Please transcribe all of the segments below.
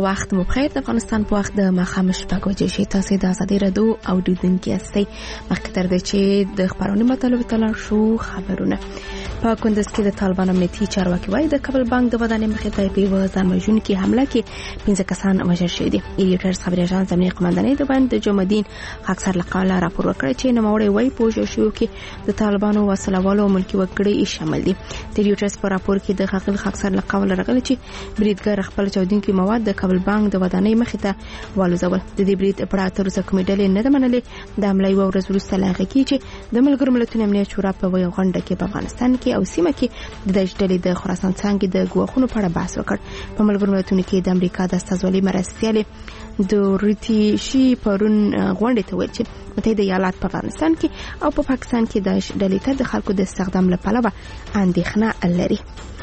وخت مو بخیر. د افغانستان په وخت د ماښام شپږ بجې شي. تاسو د ازادي رادیو اوریدونکي یاستئ. مخکې تر دې چې د خبرونو مطالب ته لاړ شو، خبرونه په کندز کې د طالبان امنیتي چارواکي وايي د کابل بانک د ودانۍ مخې ته په یوه ځانوژونکې حمله کې 15 کسان وژل شوي دي. ایډیټرز خبري اژانس امنیتي قومندانۍ د باندې د جمعالدین خاکسار له قبله راپور ورکړی چې نوموړی وايي په وژل شویو کې د طالبانو وسلوالو او ملکي وګړي شامل دي. د ایډیټرز په راپور کې د ښاغلي خاکسار له قبله راغلي چې بریدګر خپل چاودونکي مواد د کابل بانک د ودانۍ مخې ته والوزول. د دې برید په اړه تر اوسه کومې ډلې نه ده منلې. د حملې یوه ورځ وروسته لا هغه کې چې د ملګرو ملتونو امنیت شورا په یوه غونډه کې په افغانستان کې او سیمه کې د ډلې د خراسان څانګې د ګواښونو په اړه بحث وکړ. په ملګرو ملتونو کې د امریکا د استازولۍ مرستیالې دورتي شي پرون غونډې ته ویل چې متحده ایالات په افغانستان کې او په پاکستان کې د ډلې ته د خلکو د استخدام لپاره اندېښنه لري.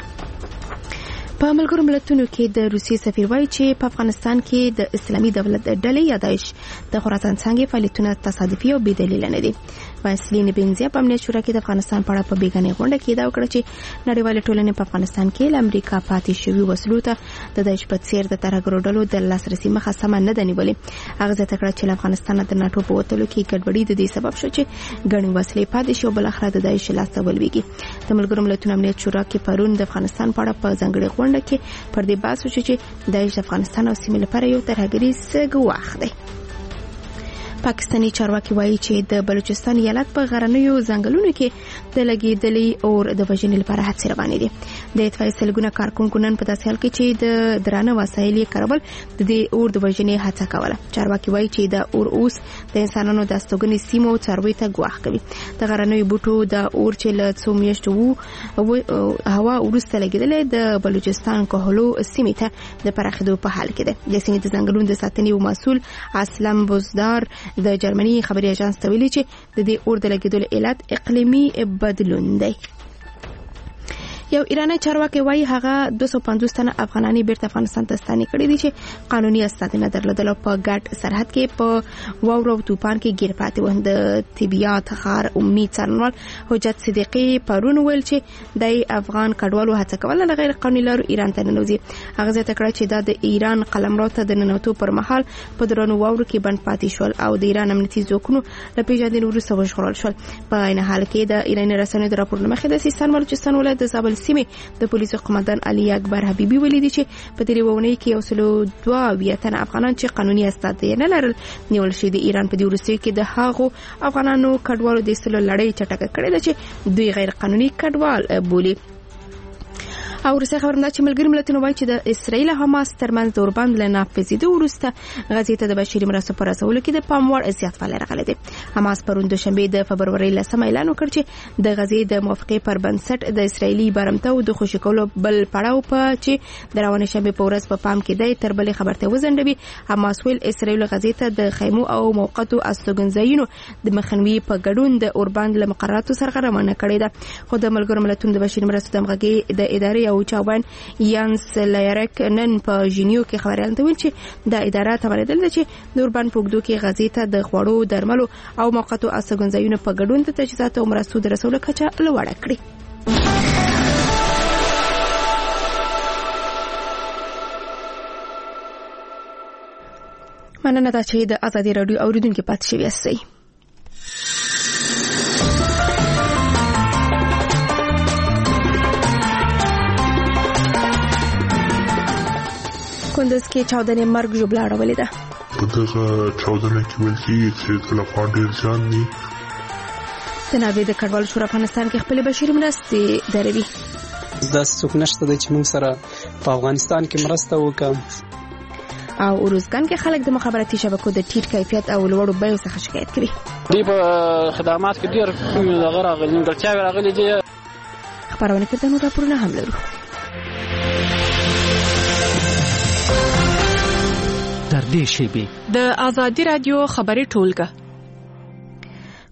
په ملګرو ملتونو کې د روسیې سفیر وایي چې په افغانستان کې د اسلامي دولت ډلې یا داعش د خراسان څانګې فعالیتونه تصادفي او بې دلیله نه دي. واسلین بنزیا په امنیت شورا کې د افغانستان په اړه په بیګانې غونډه کې دا وکړه چې نړیوال ټولنې په افغانستان کې له امریکا پاتې شوی وسلو ته د داعش په څیر د ترهګرو ډلو د لاسرسي مخه سمه نه ده نیولې. هغه زیاته کړه چې له افغانستان د ناتو په وتلو کې ګډوډي د دې سبب شو چې ګڼې وسلې پاتې شي او بل اخر د داعش لاس ته ولويږي. د ملګرو ملتونو امنیت شورا کې پرون د افغانستان په اړه په ځانګړي غونډه کې پر دې بحث وشو چې داعش افغانستان او سیمې لپاره یو ترهګریز ګواښ دی. پاکستاني چارواکي وایي چې د بلوچستان ایالت په غرنیو ځنګلونو کې د لګیدلې اور د وژنې لپاره هڅې روانې دي. د اطفائیې سلګونه کارکونکو نن په داسې حال کې چې د درانه وسایل یې کارول د دې اور د وژنې هڅه کوله. چارواکي وایي چې د اور اوس د انسانانو د استوګنې سیمو څارویو ته ګواښ کوي. د غرنیو بوټو د اور چې له څو میاشتو هوا وروسته لګیدلې د بلوچستان کهلو سیمې ته د پراخېدو په حال کې ده. د سیمې د ځنګلونو د ساتنې او مسؤل اسلم بوزدار د جرمني خبري اژانس ته ویلي چې د دې اور د لګیدلو علت اقلیمي بدلون دی. یو ایرانی چارواکي وایي هغه 250 تنه افغانانی بیرته افغانستان ته ستانه کړي دي چې قانوني استادنه درلودل په ګډ سرحد کې په واورو او طوفان کې گیر پاتې و. د طبيعت خار امید څرنوال حجت صدیقی پرون ویل چې د افغان کډوالو هڅه کول نه غیر قانوني لارو ایران ته ننوځي. هغه زیاته کړه چې دا د ایران قلمرو ته د ننوتو پر مهال په درنو واورو کې بند پاتې شول او د ایران امنیتي ځواکونو له پیژندنې وروسته وژغورل شول. په عین حال کې د ایراني رسنیو د راپورونو مخې د سیستان بلوچستان ولایت د زابل سیمې د پولیسو قومندان علي اکبر حبیبي ویلي چې په دې وونه کې 102 تنه افغانان چې قانوني استاد نه لرل نیول شوي. د ایران په دې وروستیو کې د هغو افغانانو کډوالو د سلو لړۍ چټکه کړې ده چې دوی غیر قانوني کډوال بولي. او ورسره خبرم چې ملګری ملتونه وایي چې د اسرایل او حماس ترمنځ د اوربند له نافذېدو وروسته غزې ته د بشري مرستو پر رسولو کې د پاموړ زیاتوالی راغلی دی. حماس پرون دوشنبه د فبرورۍ 10 اعلان وکړ چې د غزې د موافقې پر بنسټ د اسرایلی بارمتو د خوشی کولو بل پړاو په چې د روانې شنبه په ورځ په پام کې دی تر بلې خبرته وزندوي. حماس ویل اسرایل غزې ته د خیمو او موقتو استوګنځایونو د مخنیوي په ګډون د اوربند له مقرراتو سره روانه کړې ده. خو د ملګرو ملتونو د بشري مرستو د مغږی د ادارې او چاوان یانس لایرک نن په ژینیو کې خبريال ته ویل چې د اداره تمرېدل چې د اوربند پوګدو کې غزې ته د خوړو درملو او موقتو استوګنځایونو په ګډون د تجهیزاتو او مرستو د رسولو کچه لوړه کړي. مننه دا چې د ازادي رادیو اوریدونکو پاتې شوي یاستئ. کندز کې چاودنې مرګ ژوبله اړولې ده. په دغه چاودنه کې ویل کېږي چې تلفات ډېر زیان دي. د ناروې د کډوالو شورا افغانستان کې خپلې بشري مرستې دروي. داسې څوک نشته دی چې موږ سره په افغانستان کې مرسته وکړي. او اروزګان کې خلک د مخابراتي شبکو د ټیټ کیفیت او لوړو بیو څخه شکایت کوي. دوی په خدمات کې ډېر غوړغلي نیمګړتیاوې راغلي دي. خبرونه کې د نور راپورونه هم لرو. تر دې شیبې د ازادي رادیو خبري ټولګه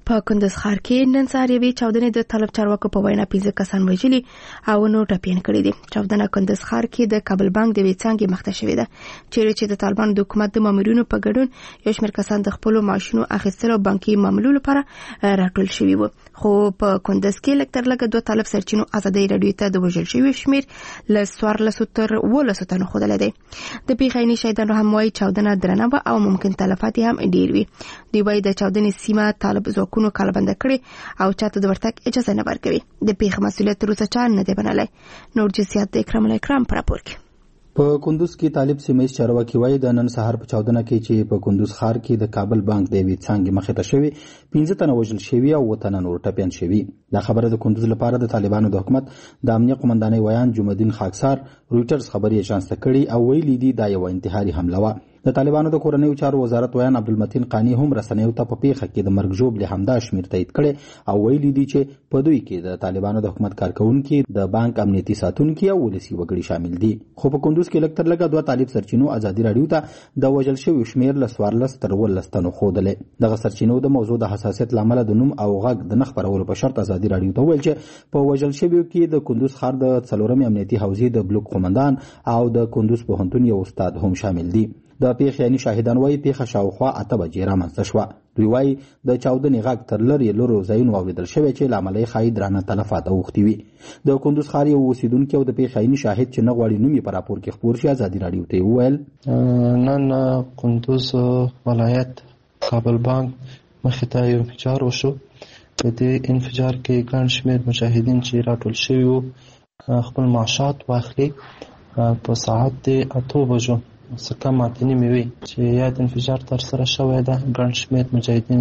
په کندز ښار کې نن سهار یوې چاودنې د طالب چارواکو په وینا 15 کسان وژلي او نور ټپیان کړي دي. چاودنه کندز ښار کې د کابل بانک د وې څانګې مخته شوې ده چې د طالبانو د حکومت د مامورینو په ګډون یو شمېر کسان د خپلو معاشونو اخیستلو او بانکي معاملو لپاره راټول شوي وو. خو په کندز کې لږ تر لږه 2 طالب سرچینو ازادۍ راډیو ته د وژل شویو شمېر له 14 تر 18 تنو ښودلی دی. د پیښې عیني شاهدانو هم وایي چاودنه درنه وه او ممکن تلفات هم ډېر وي. دوی وایي د چاودنې سیمه طالب ځواکونو کالبنده کړې او چاته د ورتګ اجازه نه ورکوي. د پیښې مسؤلیت تر اوسه چا نه دی منلی. نور جزئیات د اکرام الاکرام په راپور کې. په کندوز کې طالب سیمه ییز چارواکي وایي د نن سهار په چاودنه کې چې په کندوز ښار کې د کابل بانک د یوې څانګې مخې ته شوي 15 تنه وژل شوي او 7 تنه نور ټپیان شوي. دا خبره د کندوز لپاره د طالبانو د حکومت د امنیه قومندانۍ ویان جمعالدین خاکسار رویټرز خبري اژانس ته کړي او ویلي دي دا یو انتحاري حمله وه. د طالبانو د کورنیو چارو وزارت ویان عبدالمتین قانی هم رسنیو ته په پیښه کې د مرګ ژوبلې همدا شمېر تایید کړي او ویلي دي چې په دوی کې د طالبانو د حکومت کارکونکي د بانک امنیتي ساتونکي او ولسي وګړي شامل دي. خو په کندوز کې لږ تر لږه 2 طالب سرچینو ازادي راډیو ته د وژل شویو شمېر له 14 تر 18 تنو ښودلی. دغه سرچینو د موضوع د حساسیت له امله د نوم او غږ د نه خپرولو په شرط ازادي راډیو ته وویل چې په وژل شویو کې د کندوز ښار د 4مې امنیتي حوزې د بلوک قومندان او د کندوز پوهنتون یو استاد هم شامل دي. د پیښې یعنی شاهدان وایي پیښه شاوخوا 8 بجې رامنځته شوه. دوی وایي د چاودنې غږ تر لرې ځایونو اورېدل شوی چې له امله یې ښایي درانه تلفات اوښتي وي. د کندوز ښار یو اوسېدونکی او د پیښې عیني شاهد چې نه غواړي نوم یې په راپور کې خپور شي ازادي راډیو ته یې وویل نن کندوز ولایت کابل بانک مخې ته یو انفجار وشو. په دې انفجار کې ګڼ شمېر مجاهدین چې راټول شوي وو خپل معاشات واخلي. په ساعت 8 بجو څه کم 8 نیمې وي چې یاد انفجار ترسره شوی ده. ګڼ شمېر مجاهدین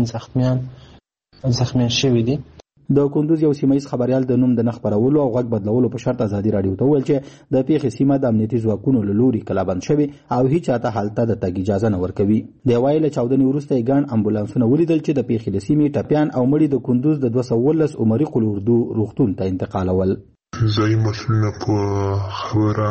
زخمیان شوي دي. د کندوز یو سیمهیز خبریال د نوم د نه خپرولو او غږ بدلولو په شرط ازادي راډیو ته وویل چې د پیښې سیمه د امنیتي ځواکونو له لوري کلابند شوې او هیڅ چاته هلته د تګ اجازه نه ورکوي. دی وایي له چاودنې وروسته یې ګڼ امبولانسونه ولیدل چې د پیښې له سیمې ټپیان او مړي د کندوز د 219 عمري قل اردو روغتون ته انتقالول. ځایي مسؤلینو په خبره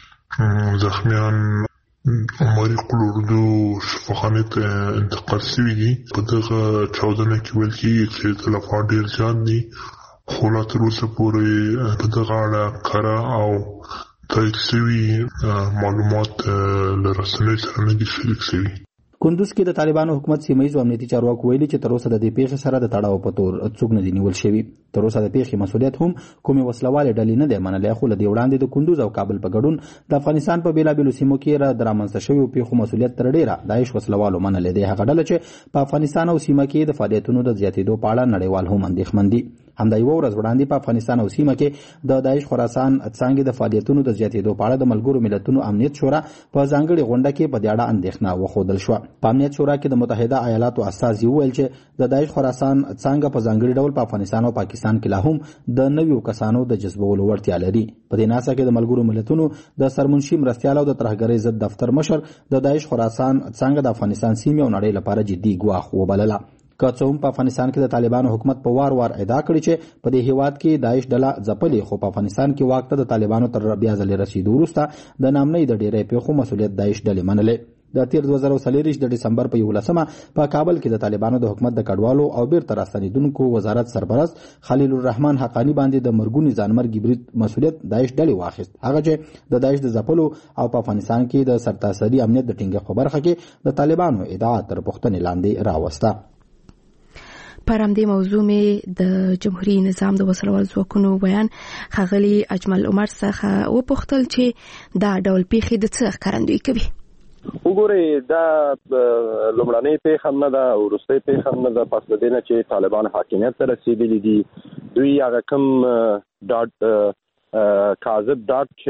زخمیان عمري قل اردو شفاخانې ته انتقال شوي دي. په دغه چاودنه کې ویل کېږي چې تلفات ډېر زیات دي خو لا تر اوسه پورې په دغه اړه کره او تایید شوي معلومات له رسنیو سره نه دي شریک شوي. کندوز کې د طالبانو حکومت سیمهیزو امنیتي چارواکو ویلي چې تر اوسه د دې پیښې سره د تړاو په تور څوک نه دي نیول شوي. تر اوسه د پیښې مسؤلیت هم کومې وسلوالې ډلې نه دی منلی. خو له دې وړاندې د کندوز او کابل په ګډون د افغانستان په بېلابېلو سیمو کې د رامنځته شویو پیښو مسؤلیت تر ډېره داعش وسلوالو منلی دی. هغه ډله چې په افغانستان او سیمه کې د فعالیتونو د زیاتېدو په اړه نړیوال هم اندېښمن دي. همدا یوه ورځ وړاندې په افغانستان او سیمه کې د داعش خراسان څانګې د فعالیتونو د زیاتېدو په اړه د ملګرو ملتونو امنیت شورا په ځانګړې غونډه کې په دې اړه اندېښنه وښودل شوه. په امنیت شورا کې د متحده ایالاتو استازي وویل چې د داعش خراسان څانګه په ځانګړي ډول په افغانستان او پاکستان کې لا هم د نویو کسانو د جذبولو وړتیا لري. په دې ناسه کې د ملګرو ملتونو د سرمنشي مرستیال او د ترهګرۍ ضد دفتر مشر د داعش خراسان څانګه د افغانستان سیمې او نړۍ لپاره جدي ګواښ وبلله. که څه هم په افغانستان کې د طالبانو حکومت په وار ادعا کړې چې په دې هیواد کې داعش ډله ځپلې خو په افغانستان کې واک ته د طالبانو تر بیا ځلې رسیدو وروسته د نامنۍ د ډېری پیښو مسؤلیت داعش ډلې منلې. د تیر 2024 د ډسمبر په 11 په کابل کې د طالبانو د حکومت د کډوالو او بیرته راستنیدونکو وزارت سرپرست خلیل الرحمن حقانی باندې د مرګونی ځانمرګي برید مسؤلیت داعش ډلې واخیست. هغه چې د داعش د ځپلو او په افغانستان کې د سرتاسري امنیت د ټینګښت په برخه کې د طالبانو ادعا تر پوښتنې لاندې راوسته. پر همدې موضوع مې د جمهوریت نظام د وسلوال ځواکونو ویان ښاغلي اجمل عمر څخه وپوښتل چې دا ډول پیښې د څه ښکارندویي کوي. وګورئ دا لومړنۍ پیښه هم نه ده او وروستۍ پیښه هم نه ده. پس له دې نه چې طالبان حاکمیت ته رسېدلي دي دوی هغه کوم کاذب ډاډ چې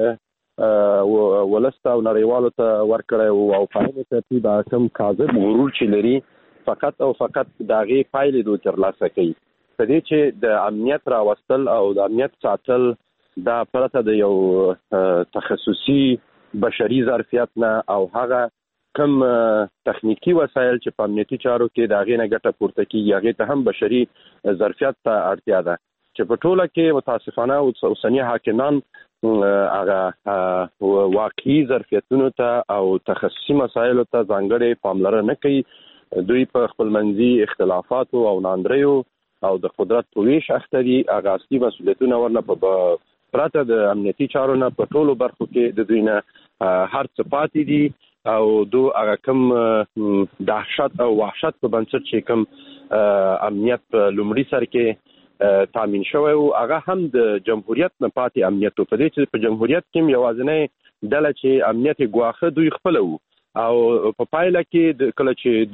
ولس ته او نړیوالو ته ورکړی او په همدې ترتیب هغه کوم کاذب غرور چې لري فقط او فقط د هغې پایلې دوی ترلاسه کوي. په دې چې د امنیت راوستل او د امنیت ساتل دا پرته د یو تخصصي بشري ظرفیت نه او هغه کم تخنیکی وسایل چې په امنیتي چارو کې د هغې نه ګټه پورته کېږي هغې ته هم بشري ظرفیت ته اړتیا ده چې په ټوله کې متاسفانه اوسني حاکمان هغه واقعي ظرفیتونو ته او تخصصي مسایلو ته ځانګړې پاملرنه نه کوي. دوی په خپلمنځي اختلافاتو او ناندریو او د قدرت په ویش اخته دي. هغه اصلي مسؤلیتونه ورنه په پرته د امنیتي چارو نه په ټولو برخو کې د دوی نه هر څه پاتې دي او دو هغه کوم دهشت او وحشت په بنسټ چې کوم امنیت په لومړي سر کې تامین شوی او هغه هم د جمهوریت نه پاتې امنیت په دې چې په جمهوریت کې یوازینی ډله چې امنیت ګواښه دوی خپل وو او په پایله کې کله چې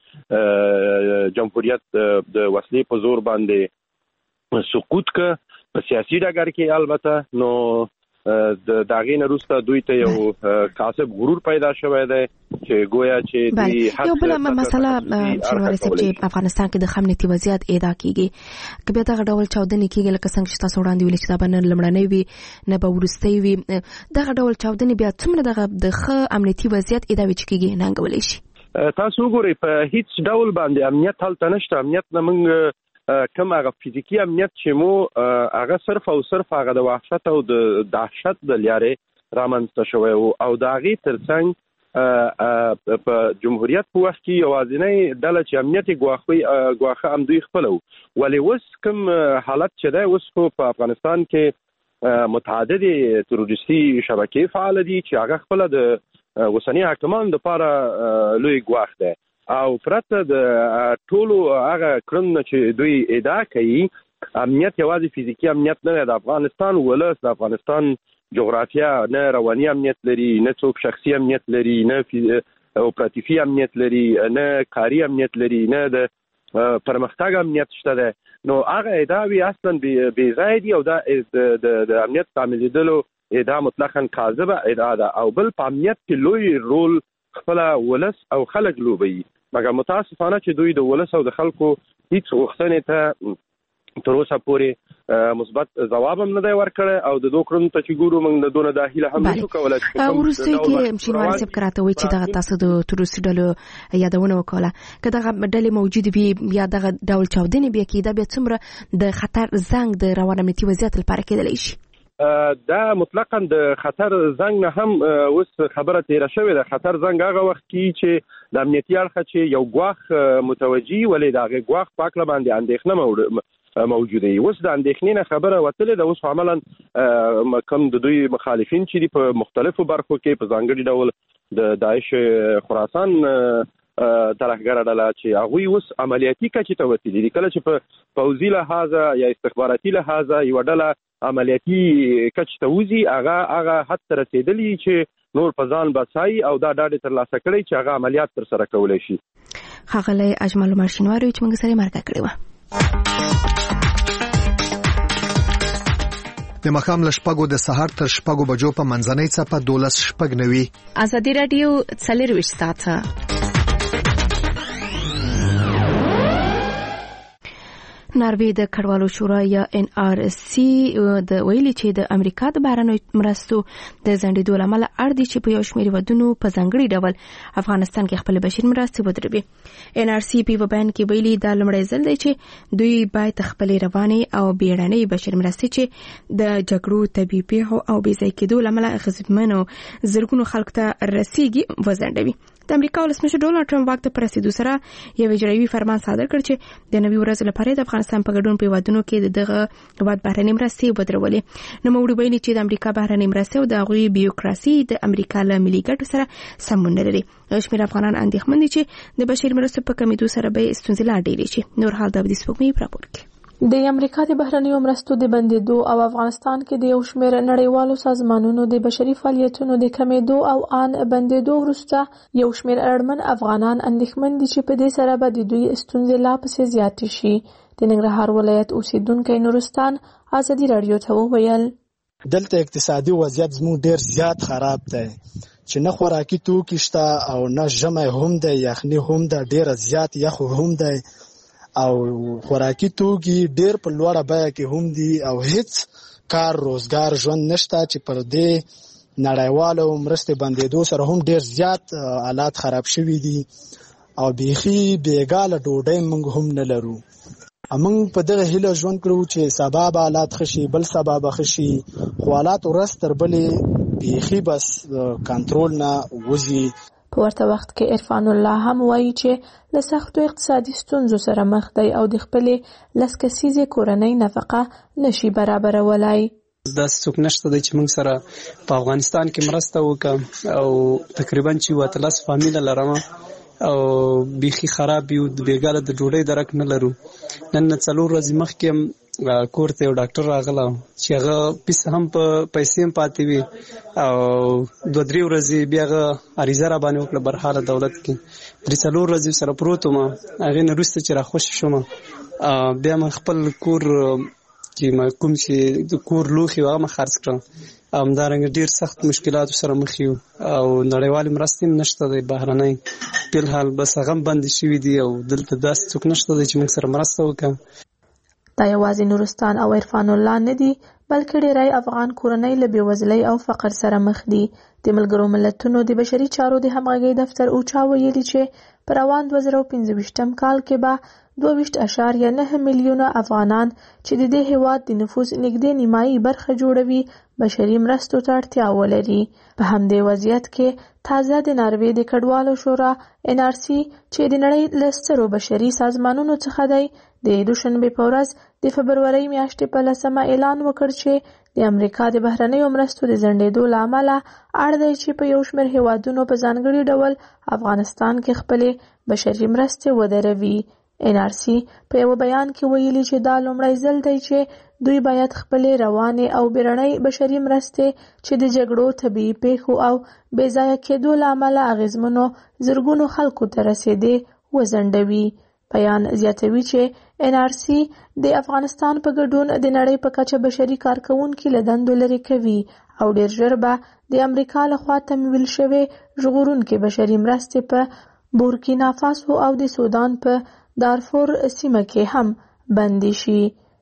دوی جمهوریت د وسلې په زور باندې سقوط ک په سیاسي ډګر کې البته نو د داغې نه وروسته دوی ته یو کاسب غرور پیدا شوی دی چې گویا چې دوی یو بل مسله شنواری صاحب چې افغانستان کې د امنیتي وضعیت ادا کیږي که بیا دغه ډول چاودنې کیږي لکه څنګه چې تاسو وړاندې ویل چې دا به نه لومړنۍ وي نه به وروستۍ وي دغه ډول چاودنې بیا څومره دغه د ښه امنیتي وضعیت ادا کیږي ننګولی شي؟ تاسو وګورئ په هیڅ ډول باندې امنیت هلته نشته. امنیت نه موږ کوم هغه فزیکی امنیت چې مو هغه صرف او صرف هغه د وحشت او د دهشت د لارې رامنځته شوی او د هغې ترڅنګ په جمهوریت په وخت کې یوازینۍ ډله چې امنیت ګواښه هم دوی خپل وو. ولې اوس کوم حالت چې دی اوس خو په افغانستان کې متعددې تروریستي شبکې فعال دي چې هغه خپله د اوسني حاکمانو دپاره لوی ګواښ دی او پرته د ټولو هغه کړنو چې دوی ادعا کوي امنیت یوازې فزیکی امنیت نه دی. د افغانستان ولس د افغانستان جغرافیا نه رواني امنیت لري نه څوک شخصي امنیت لري نه اپراتیفي امنیت لري نه کاري امنیت لري نه د پرمختګ امنیت شته دی. نو هغه ادعاوې اصلا بې ځای دي او دا د امنیت تامینېدلو ادعا مطلقاً کاذبه ادعا ده او بل په امنیت کې لوی رول خپل ولس او خلک لوبي مګر متاسفانه چې دوی د ولس او د خلکو هیڅ غوښتنې ته تر اوسه پورې مثبت ځواب هم نه دی ورکړی او د دوه کړنو ته چې ګورو موږ د دونه داخله هم نشو کولی. وروستۍ کې شینواري صاحب راته وایي چې دغه تاسو د تروریستي ډلو یادونه وکړه که دغه ډلې موجودې وي یا دغه ډول چاودنې بیا کېده بیا څومره د خطر زنګ د روان امنیتي وضعیت لپاره کېدلی شي؟ دا مطلقاً د خطر زنګ نه هم اوس خبره تیره شوې ده. خطر زنګ هغه وخت کې چې د امنیتي اړخه چې یو ګواښ متوجي ولې د هغې ګواښ په هکله باندې اندېښنه موجوده وي. اوس د اندېښنې نه خبره وتلې ده. اوس عملاً کوم د دوی مخالفین چې دي په مختلفو برخو کې په ځانګړي ډول د داعش خراسان ترهګره ډله چې هغوی اوس عملیاتي کچې ته وتلي دي. کله چې په پوځي لحاظه یا استخباراتي لحاظه یوه ډله عملیاتي کچې ته وځي هغه حد ته رسېدلي چې نور په ځان بسایي او دا ډاډ ترلاسه کړی چې هغه عملیات ترسره کولی شي. ښاغلی اجمل عمر شینواری چې موږ سره مرکه کړې وه. د ماښام له 6 د سهار تر 6 بجو په منځنۍ څپه 12:09. ازادي راډیو 24 ساعته ناروې د کډوالو شورا یا NRC د ویلي چې د امریکا د بهرنیو مرستو د ځنډېدو له امله اړ دي چې په یو شمېر ودونو په ځانګړي ډول افغانستان کې خپل بشري مرستې ودروي. NRC په بیان کې ویلي دا لومړی ځل دی چې دوی باید خپل رواني او بیړنۍ بشري مرستې چې د جګړو طبیعي پیښو او بې ځای کېدو له امله اغېزمنو زرګونو خلکو ته رسیږي وځنډوي. د امریکا ولسمشر ډونالډ ټرمپ واک ته په رسیدو سره یو اجرایوي فرمان صادر کړ چې د 90 ورځې لپاره د افغانستان په ګډون په ودونو کې دغه هیواد بهرنۍ مرستې ودرولې. نوموړي ویلي چې د امریکا بهرنۍ مرستې او د هغوی بیوروکراسي د امریکا له ملي ګټو سره سمون نه لري. شمېر افغانان اندېښمن دي چې د بشري مرستو په کمیدو سره به ستونزې لا ډېرې شي. نور حال د ابدي سپوږمۍ راپور کوي. د امریکا د بهرنیو مرستو د بندیدو او افغانستان کې د یو شمېر نړیوالو سازمانونو د بشري فعالیتونو د کمیدو او ان بندیدو وروسته یو شمېر اړمن افغانان اندېښمن دي چې په دې سره به د دوی ستونزې لا پسې زیاتې شي. د ننګرهار ولایت اوسیدونکی نورستان ازادي راډیو ته وویل دلته اقتصادي وضعیت زموږ ډیر زیات خراب دی چې نه خوراکي توکي شته او نه ژمی هم دی یخني هم ده ډیره زیات یخ هم دی او خوراکي توکي ډیر په لوړه بیه کې هم دي او هیڅ کار روزګار ژوند نشته چې پر دې نړیوالو مرستې بندېدو سره هم ډیر زیات حالات خراب شوي دي او بیخي بېګاله ډوډۍ موږ هم نه لرو. موږ په دغه هیله ژوند کړو چې سبا به حالات ښه شي بل سبا به ښه شي خو حالات ورځ تر بلې بیخي بس کنټرول نه وځي. په ورته وخت کې عرفان الله هم وایي چې له سختو اقتصادي ستونزو سره مخ دی او د خپلې 10 کسیزې کورنۍ نفقه نشي برابرولای. داسې څوک نشته دی چې موږ سره په افغانستان کې مرسته وکړه او تقریبا چې 13 فامیله لرم او بیخي خراب یو، د بیګاله د ډوډۍ درک نه لرو. نن 4 ورځې مخکې کور ته یو ډاکټر راغله چې هغه پیس هم په پیسې هم پاتې وي او 2-3 ورځې بیا هغه عریضه را باندې وکړه برحاله دولت کې. 3-4 ورځې سره پروت وم، هغې نه وروسته چې راخوشي شوم بیا مې خپل کور چې کوم چې د کور لوښي وه هغه خرڅ کړم. همدارنګه ډېر سخت مشکلاتو سره مخ یو او نړیوالې مرستې هم نشته دی بهرنۍ. فلحال بس هغه هم بندې شوي دي او دلته داسې څوک نشته دی چې موږ سره مرسته وکړي. دا یوازې نورستان او عرفان الله نه دي، بلکې ډیری افغان کورنۍ له بېوزلۍ او فقر سره مخ دي. د ملګرو ملتونو د بشري چارو د همغږۍ دفتر اوچا ویلي چې په روان 2025 کال کې به 22.9 میلیونه افغانان چې د دې هیواد د نفوس نږدې نیمایي برخه جوړوي بشري مرستو ته اړتیا ولري. په همدې وضعیت کې تازه د ناروې د کډوالو شورا NRC چې د نړۍ له سترو بشري سازمانونو څخه دی د دوشنبې په ورځ د فبرورۍ میاشتې په 10 اعلان وکړ چې د امریکا د بهرنیو مرستو د ځنډېدو له امله اړ دی چې په یو شمېر هیوادونو په ځانګړي ډول افغانستان کې خپلې بشري مرستې ودروي. NRC په یو بیان کې ویلي چې دا لومړی ځل دی چې دوی باید خپلې روانې او بیړنۍ بشري مرستې چې د جګړو، طبیعي پیښو او بې ځایه کېدو له امله اغېزمنو زرګونو خلکو ته رسېدې وځنډوي. بیان زیاتوي چې NRC د افغانستان په ګډون د نړۍ په کچه بشري کارکوونکي له دندو لرې کوي او ډېر ژر به د امریکا لخوا تمویل شوې ژغورونکې بشري مرستې په بورکینا فاسو او د سودان په دارفور سیمه کې هم بندي شي.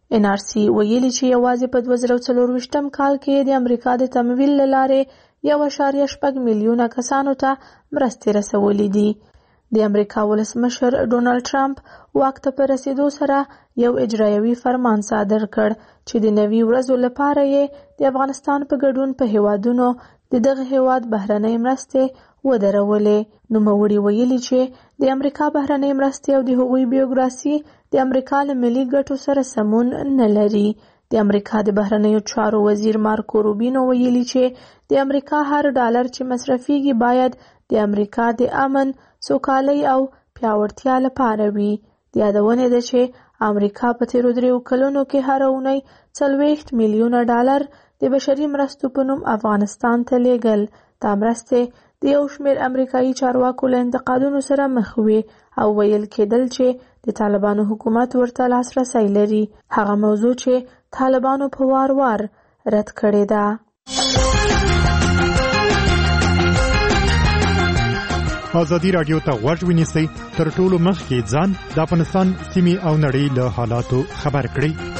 NRC ویلي چې یوازې په 2024 کال کې د امریکا د تمویل له لارې 1.6 میلیونه کسانو ته مرستې رسولې دي. د امریکا ولسمشر ډونالډ ټرمپ واک ته په رسېدو سره یو اجرایوي فرمان صادر کړ چې د 90 ورځو لپاره یې د افغانستان په ګډون په هیوادونو د دغه هیواد بهرنۍ مرستې ودرولې. نوموړي ویلي چې د امریکا بهرنۍ مرستې او د هغوی بیوګراسي د امریکا له ملي ګټو سره سمون نه لري. د امریکا د بهرنیو چارو وزیر مارکو روبینو ویلي چې د امریکا هر ډالر چې مصرفیږي باید د امریکا د امن، سوکالۍ او پیاوړتیا لپاره وي. د یادونې ده چې امریکا په تیرو 3 کلونو کې هره اونۍ 40 میلیونه ډالر د بشري مرستو په نوم افغانستان ته لیږل. دا مرستې د یو شمېر امریکایي چارواکو له انتقادونو سره مخ وي او ویل کېدل چې د طالبانو حکومت ورته لاسرسی لري، هغه موضوع چې طالبانو په وار وار رد کړې ده. ازادي راډیو ته غوږ ونیسئ، تر ټولو مخکې ځان د افغانستان سیمې او نړۍ له حالاتو خبر کړئ.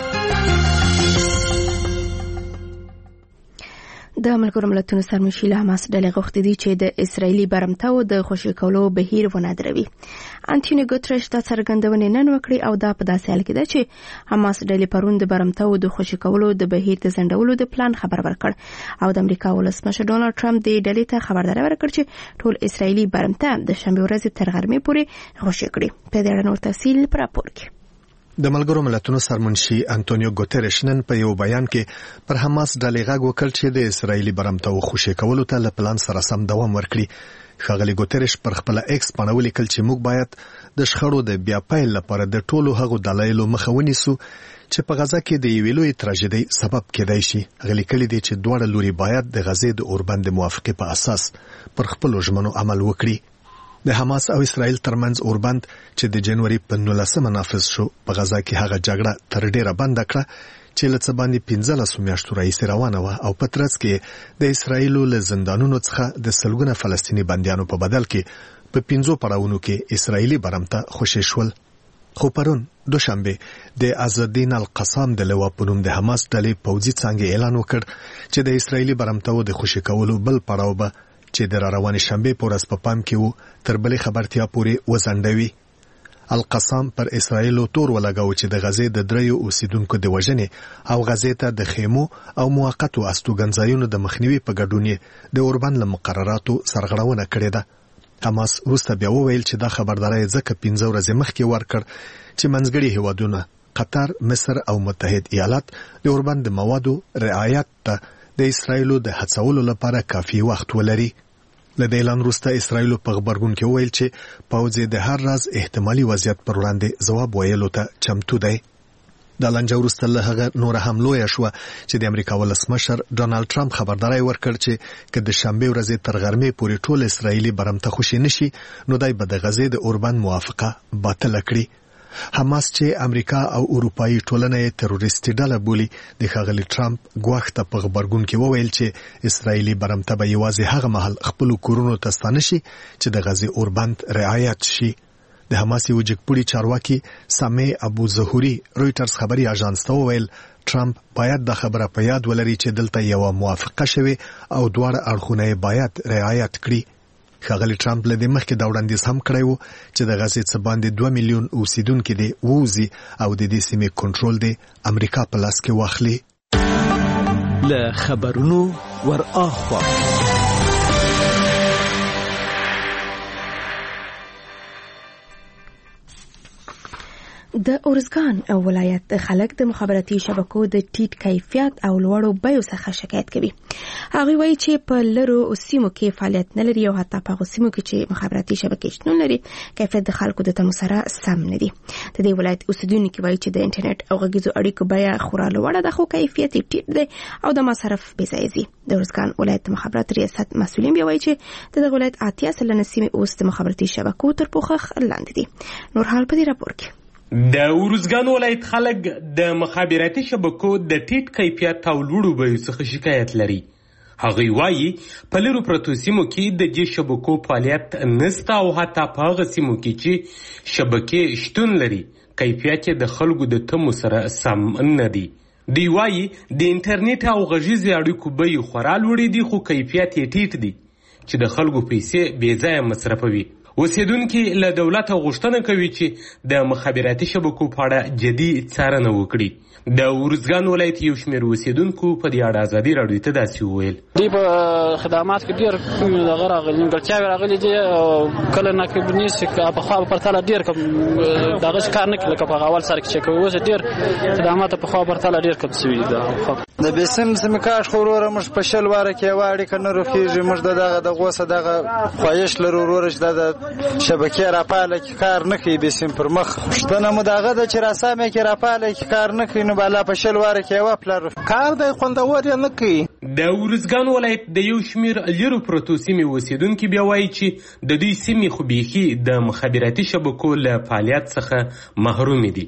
د ملګرو ملتونو سرمشي له حماس ډلې غوښتي دي چې د اسرایلی برمتاو د خوشي کولو بهیر ونه دروي. انټونیو ګوتریش دا څرګندونه نن وکړي او دا په داسې حال کې ده چې حماس ډلې پرون د برمتاو د خوشي کولو د بهیر د ځنډولو د پلان خبر ورکړ او د امریکا ولسمشر ډونالډ ټرمپ د ډلې ته خبرداری ورکړ چې ټول اسرایلی برمتا د شنبه ورځ تر غرمې پورې خوشي کړي. په دې اړه نور تفصیل پر راپور کې د ملګرو ملتونو سرمنشي انټونیو ګوتریش نن په یو بیان کې پر حماس ډلې غږ وکړ چې د اسرایلی برمتاو خوشي کولو ته له پلان سره سم دوام ورکړي. ښاغلي ګوتریش پر خپل ایکس باندې ولیکل چې موږ باید د شخړو د بیا پیل لپاره د ټولو هغو دلایلو مخه ونیسو چې په غزا کې د یوې لویې تراژیدۍ سبب کېدای شي. غلي کړي دي چې دواړه لوري باید د غزې د اوربند موافقې په اساس پر خپل ژمنو عمل وکړي. د حماس او اسرائیل ترمنځ اوربند چې د جنوري په 19 نافذ شو په غزا کې هغه جګړه تر ډیره بند کړه چې لڅ باندې 15 میاشتو راهیسې روانه و او په ترڅ کې د اسرائیل له زندانونو څخه د سلګونه فلسطینی بنديانو په بدل کې په 15 پړاوونو کې اسرائیلی برمته خوشی شول. خو پرون دوشنبه د عزالدین القسام د لوا په نوم د حماس ډلې پوځي څنګه اعلان وکړ چې د اسرائیلی برمته د خوشی کولو بل پړاو به چې د روانې شنبه په ورځ په پام کې وو تر بلې خبرتیا پورې وزندوي. القسام پر اسرائیل تور ولګاو چې د غزې د دریو اوسیدونکو د وژنې او غزې ته د خیمو او موقتو استوګنځایونو د مخنیوي په ګډون د اوربند له مقرراتو سرغړونه کړې ده. حماس وروسته بیا وویل چې دا خبرداري ځکه 15 ورځې مخکې ورکړ چې منځګړي هیوادونه قطر، مصر او متحد ایالات د اوربند د موادو رعایت ته د اسرایلو د هڅولو لپاره کافي وخت ولري. له دې اعلان وروسته اسرایل په خبرګون کې وویل چې پوځ د هر راز احتمالي وضعیت پر وړاندې ځواب ویلو ته چمتو دی. د لنجه وروسته له هغه نور هم لویه شوه چې د امریکا ولسمشر ډونالد ټرمپ خبرداری ورکړ چې که د شنبه ورځې تر غرمې پورې ټول اسرایلی برمته خوشي نشي نو دای به د غزې د اوربند موافقه باطل کړي. حماس چې امریکا او اروپאי ټولنه تروریستي ډله بولي د ښاغلي ټرمپ ګواښ ته په خبرګون کې وویل چې اسرایلی برمته به یوازې هغه مهال خپل کورونو ته ستانه شي چې د غزې اوربند رعایت شي. د حماس یو جګپوړي چارواکي سامع ابو ظهوري رويټرز خبري اژانس ته وویل ټرمپ باید د خبره په یاد ولري چې دلته یو موافقه شوه او دواړه اړخونه باید رعایت کړي. ښاغلي ټرمپ له دې مخکې دا وړاندیز هم کړی و چې د غزې څخه باندې 2 میلیون اوسیدونکو دي ووزي او د دې سیمې کنټرول دی امریکا په لاس کې واخلي. له خبرونو ور اخوا د اورزګان ولایت خلک د مخابراتي شبکو د ټیټ کیفیت او لوړو بیو څخه شکایت کوي. هغه وایي چې په لرو سیمو کې فعالیت نه لري او حتی په سیمو کې چې مخابراتي شبکې شتون لري کیفیت د خلکو د تمو سره سم نه دي. د دې ولایت اوسیدونکو وایي چې د انټرنیټ او غږیزو اړیکو بیه خورا لوړه ده خو کیفیت ټیټ دی او د مصرف بې ځای دي. د اورزګان ولایت مخابرات ریاست مسؤلین بیا وایي چې د ولایت 80 سلنه سیمې اوس د مخابراتي شبکو تر پوښښ لاندې دي. نور حال په دې راپور کې د اورزګان ولایت خلک د مخابراتي شبکو د ټیټ کیفیت او لوړو بیو څخه شکایت لري. هغه وایي په لرو پرتو سیمو کې د دې شبکو فعالیت نشته او حتی په هغه سیمو کې چې شبکې شتون لري کیفیت د خلکو د تمو سره سم نه دی. دی وایي د انټرنیټ او غږیزو اړیکو بیې خورا لوړې دي خو کیفیت یې ټیټ دی چې د خلکو پیسې بې ځایه مصرفوي. اوسیدونکي له دولت غوښتنه کوي چې د مخابراتي شبکو په اړه جدي څارنه وکړي. د اورزګان ولایت یو شمېر اوسیدونکو په دې اړه ازادي راډیو ته داسې وویل. دوی په خدمات کې ډېر دغه راغلي نیمګړتیاوې راغلي دي او کله ناکب نیسي په خوا پرتله ډېر دغه کار نه کوي لکه په اول سره چې کوي اوس ډېر خدمات په خوا پرتله ډېر کم شوي دي. د بیسم سمکاش خوروره مش په شل واره کې واړی کنه روخیږي مش دغه د غوسه دغه خوایش لرورور چې د شبکې راپاله کې کار نه کوي بیسم پر مخ شتنه مو دغه د چراسامه کې راپاله کې کار نه کوي نو بالا په شل واره کې واپلر کار د خوندور نه کوي. د اورزګان ولایت د یو شمیر لرو پروتو سیمې اوسیدونکو بیا وایي چې د دوی سیمې خو بيخي د مخابراتي شبکو له فعالیت څخه محروم دي.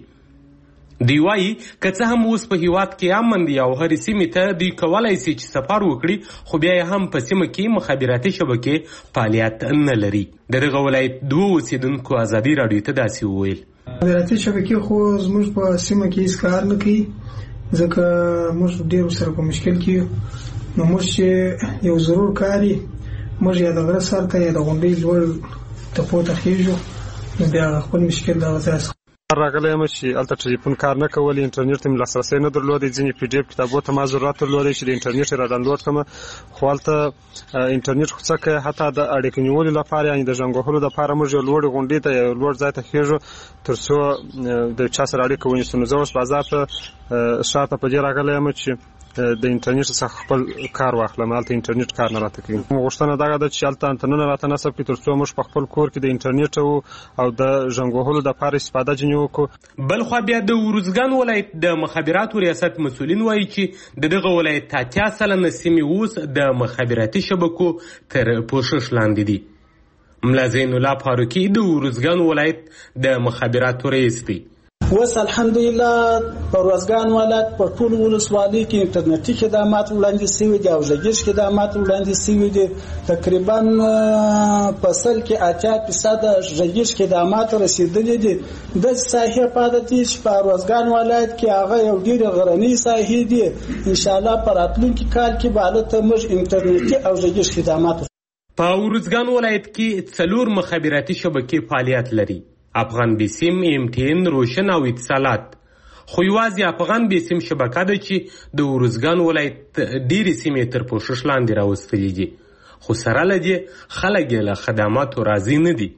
دی وایي که څه هم اوس په هیواد کې امن دی او هر سیمې ته دوی کولای شي چې سفر وکړي خو بیا هم په سیمه کې مخابراتي شبکې فعالیت نه لري. دغه ولایت دوه اوسیدونکو ازادي راډیو ته داسې وویل. مخابراتي شبکې خو زموږ په سیمه کې هیڅ کار نه کوي ځکه موږ ډېر سره په مشکل کې نو موږ چې یو ضرور کاری موږ یا د غره سر ته یا د غونډۍ لوړ ته پورته خېږو نو بیا خپل مشکل دغه ځای راغلی یم چې هلته ټلیفون کار نه کولی انټرنیټ ته مې لاسرسی نه درلودی ځینې پی ډي اف کتابو ته ما ضرورت درلودی چې د انټرنیټ یې را ډاونلوډ کړم خو هلته انټرنیټ خو څه کوي حتی د اړیکې نیولو لپاره یعنې د ژوند وهلو لپاره موږ یو لوړې غونډۍ ته یو لوړ ځای ته خېږو تر څو د چا سره اړیکه ونیسو. نو زه اوس بازار ته ښار ته په دې راغلی یم چې د انټرنیټ څخه خپل کار واخلم. هلته انټرنیټ کار نه راته کوي. غوښتنه دغه ده چې هلته انتنونه راته نصب کړي تر څو موږ په خپل کور کې د انټرنیټ او د ژوند وهلو دپاره استفاده ځینې وکړو. بلخوا بیا د اورزګان ولایت د مخابراتو ریاست مسؤلین وایي چې دغه ولایت 80 سلنه سیمې اوس د مخابراتي شبکو تر پوښښ لاندې دي. ملا زین الله فاروقي د اورزګان ولایت د مخابراتو رئیس دی. اوس الحمدلله په اورزګان ولایت په ټول ولسوالۍ کې انټرنیټي خدمات وړاندې شوي دي او غږیز خدمات وړاندې شوي دي. تقریبا په سل کې 80% غږیز خدمات رسیدلي دي. د ساحې پاتې دي چې په اورزګان ولایت کې هغه یو ډېر غرنۍ ساحې دي. ان شاء الله په راتلونکي کال کې به هلته موږ انټرنیټي او غږیز خدمات په اورزګان ولایت کې 4 مخابراتي شبکې فعالیت لري. افغان بیسیم، MTN، روشن او اتصالات. خو یوازې افغان بیسیم شبکه ده چې د اورزګان ولایت ډېرې سیمې تر پوښښ لاندې راوستلې دي. خو سره له دې خلک یې له خدماتو راضي نه دي.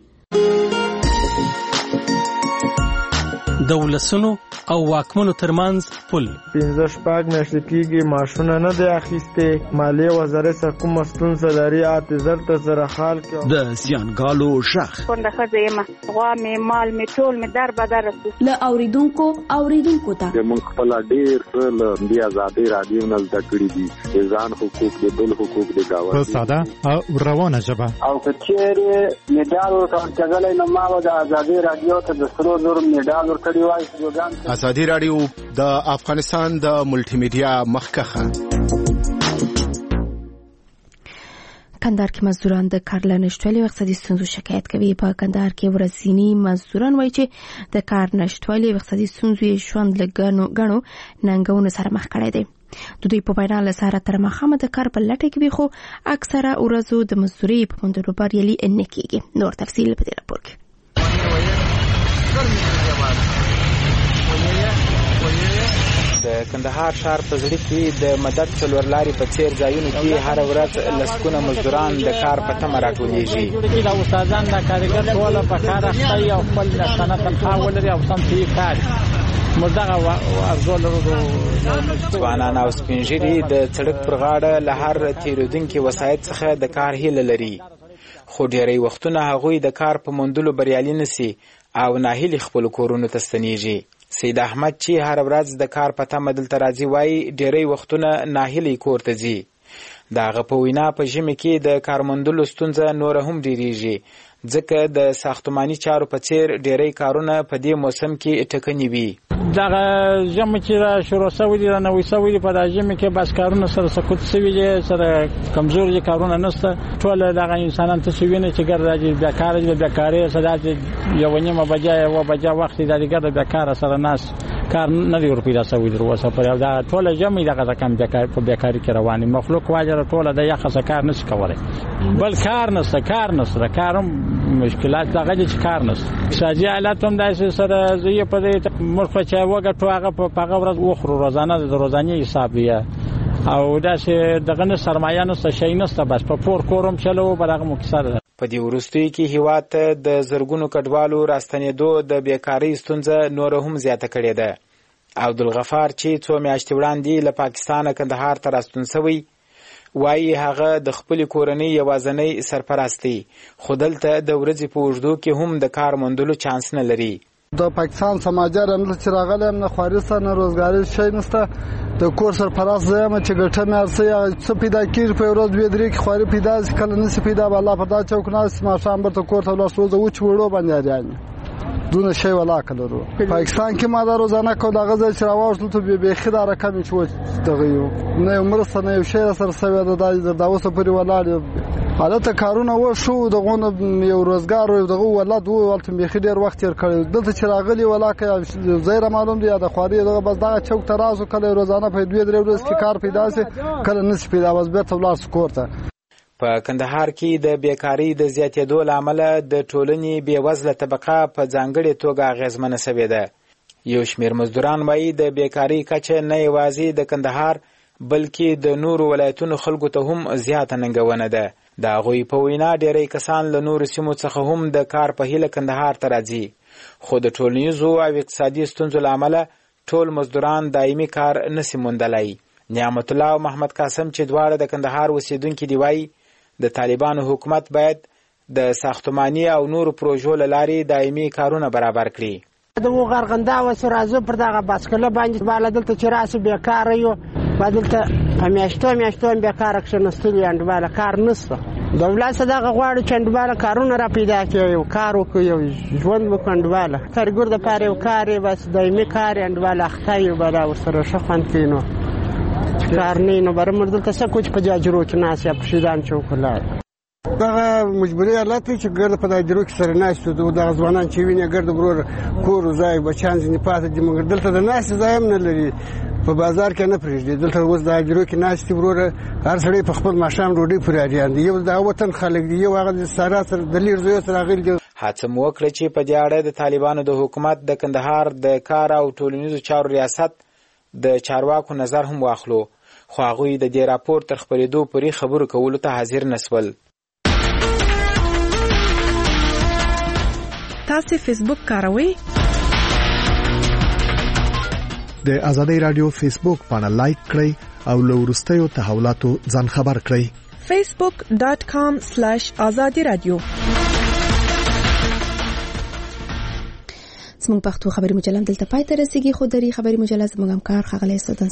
د ولسونو او واکمنو ترمنځ پل 15 میاشتې کېږي معاشونه نه دی اخیستې. مالیې وزارت سره کومه ستونزه لري اعتذار ته سره حال کې د زیانګالو غږ کونډه ښځه یم غوا مې مال مې ټول مې در بدر له اوریدونکو ته موږ خپل ډېر له دې ازادي رادیو نه زده کړي دي ځان حقوق د بل حقوق د گاوند په ساده او روانه ژبه او کچېره میډال ورکړل نو ما د ازادي رادیو ته د سرو زر میډال ورکړی وای. ازادي رادیو د افغانستان د ملټي میډیا مخکخه. کندهار کې مزدوران د کار له نشټوالي او اقتصادي ستونزو شکایت کوي. په کندهار کې ورځنی مزدوران وایي چې د کار نشټوالي او اقتصادي ستونزو یې ژوند له ګڼو ننګونو سره مخ کړی دی. د دوی په وینا له سهاره تر ماښامه د کار په لټه کې وي، خو اکثره ورځو د مزدورۍ په موندلو بریالي نه کېږي. نور تفصیل په دې راپور کې. د کندهار ښار په زړه کې د مدد څلور لارې په څیر ځایونو کې هر ورځ لسګونه مزدوران د کار په تمه راټولیږي. د استادان د کارګر ټول په کار اخته او خپل سند تنخواه ولري او سم فی کار مردغه ارزول ځوانان او سپینږیري د سړک پر غاړه له هر تیرودونکي وسایط څخه د کار هیله لري، خو ډېری وختونه هغوی د کار په موندلو بریالي نشي او ناهیلي خپل کورونو ته ستنیږي. سید احمد چې هر ورځ د کار په تمه دلته راځي وایي ډېری وختونه ناهیلي کور ته ځي. د هغه په وینا په ژمي کې د کار موندلو ستونزه نوره هم ډېریږي، ځکه د ساختماني چارو په څیر ډېری کارونه په دې موسم کې ټکني وي. دغه ژمي چې شروع شوي دي رانوي شوي دي په دا ژمي کې بس کارونه سره سقوط شوي دي، سره کمزوري کارونه نشته. ټول دغه انسانان ته شوي نه چې ګرځي بیکاره دي، بیکاري سره یو نیمه بجې و بجې وخت د دې بیکاره سره ناس کار نه دی ورپیدا شوی در وسه پر دا ټول ژمي دغه کم بیکاري کې رواني مخلوق واجر ټول د یخ څخه کار نشي کولای، بل کار نشته کارم مشکلات دغه چې کار نشته. ساجي حالت هم داسې سره زوی په دې مرخه چې وګټو هغه په هغه ورځ وخورو روزانه د روزاني حساب دی او داسې دغه نه سرمایه نشته شي نشته، بس په پور کورم چلو په دغه مکسر. په دې وروستیو کې هیواد ته د زرګونو کډوالو راستنېدو د بیکارۍ ستونزه نوره هم زیاته کړې ده. عبدالغفار چې څو میاشتې وړاندې له پاکستانه کندهار ته راستون شوی وایي هغه د خپلې کورنۍ یوازینی سرپرست دی، خو دلته د ورځې په اوږدو کې هم د کار موندلو چانس نه لري. د پاکستان سماجر هم چې راغلی یم نه خواري شته نه روزګاري شی نشته. د کور سرپرست زه یم چې ګټه مې هر څه پیدا کېږي په ورځ دوې درې کې خواري پیدا شي، کله نشي پیدا به الله په دا چوک ناست ماښام به کور ته ولاړ شو زه وچ وړو باندې اریانې دونه شی ولاکه لرو. پاکستان کې ما دا روزانه کو دغه ځای چې راوړل ته بیخي دا رقم چې دغه یو نه یو مرسته نه یو شی سره سوی دا اوسه پورې ولاړ حالت کارونه وشو دغه یو روزګار او دغه ولادت ولته بیخي ډیر وخت تیر کړی. دلته چې راغلی ولاکه زیره معلوم دی د خواري دغه بس دا چوک ترازو کله روزانه په 2-3 ورځې کې کار پیدا شي کله نشي پیدا بس بیرته ولاړ سکورته. په کندهار کې د بیکاری د زیاتېدو لامل د ټولنې بیوزله طبقه په ځانګړې توګه اغیزمنه شوې ده. یو شمېر مزدوران وایي د بیکاری کچه نه یوازې د کندهار بلکې د نورو ولایتونو خلکو ته هم زیاته ننګونه ده. د هغوی په وینا ډېری کسان له نورو سیمو څخه هم د کار په هیله کندهار ته راځي، خو د ټولنیزو او اقتصادي ستونزو له امله ټول مزدوران دایمي کار نشي موندلی. نعمت الله او محمد قاسم چې دواړه د کندهار اوسیدونکي دي وایي د طالبانو حکومت باید د ساختماني او نورو پروژو له لارې دایمي کارونه برابر کړي. د غرغنده و سرازو پر دغه باسکله باندې بالا دلته چې راسي بیکار یو بدلته میاشتو بیکار کښنستلی انډواله کار نشته. دولت دغه غواړي چې انډواله کارونه را پیدا کړي، یو کار وکړي، یو ژوند وکړي. انډواله کارګر د پاره یو کار بس دایمي کار انډواله اخته یو بلا ورسره شخوان کینو کار نه نو برمر دلته څه کوچ په جاجرو کې ناس یا په شیدان چوکلای دغه مجبوري حالت چې ګرد په دایجرو کې سره ناشته دغه ځوانان چې ویني ګرد برور کور ځای بچان ځنی پاتې دي مګر دلته د ناس ځای هم نه لري په بازار کې نه پرېږدي. دلته اوس د دایجرو کې ناشته برور هر سړی په خپل ماشام ډوډۍ پورې اړیان دي. یو د وطن خلک دي، یو هغه سره د لیر زوی سره غل دي. هڅه مو وکړه چې په دې اړه د طالبانو د حکومت د کندهار د کار او ټولنیزو چارو ریاست د چارواکو نظر هم واخلو، خو هغوی د دې راپور تر خپرېدو پورې خبرو کولو ته حاضر نسول. تاسو فیسبوک کاروئ؟ د آزادۍ رادیو فیسبوک پاڼه لایک کړئ او له وروستیو تحولاتو ځان خبر کړئ. facebook.com/azadiradio. زموږ پښتو خبري مجله دلته پای ته رسیدي. خو دري خبري مجله زموږ همکار ښاغلی سودان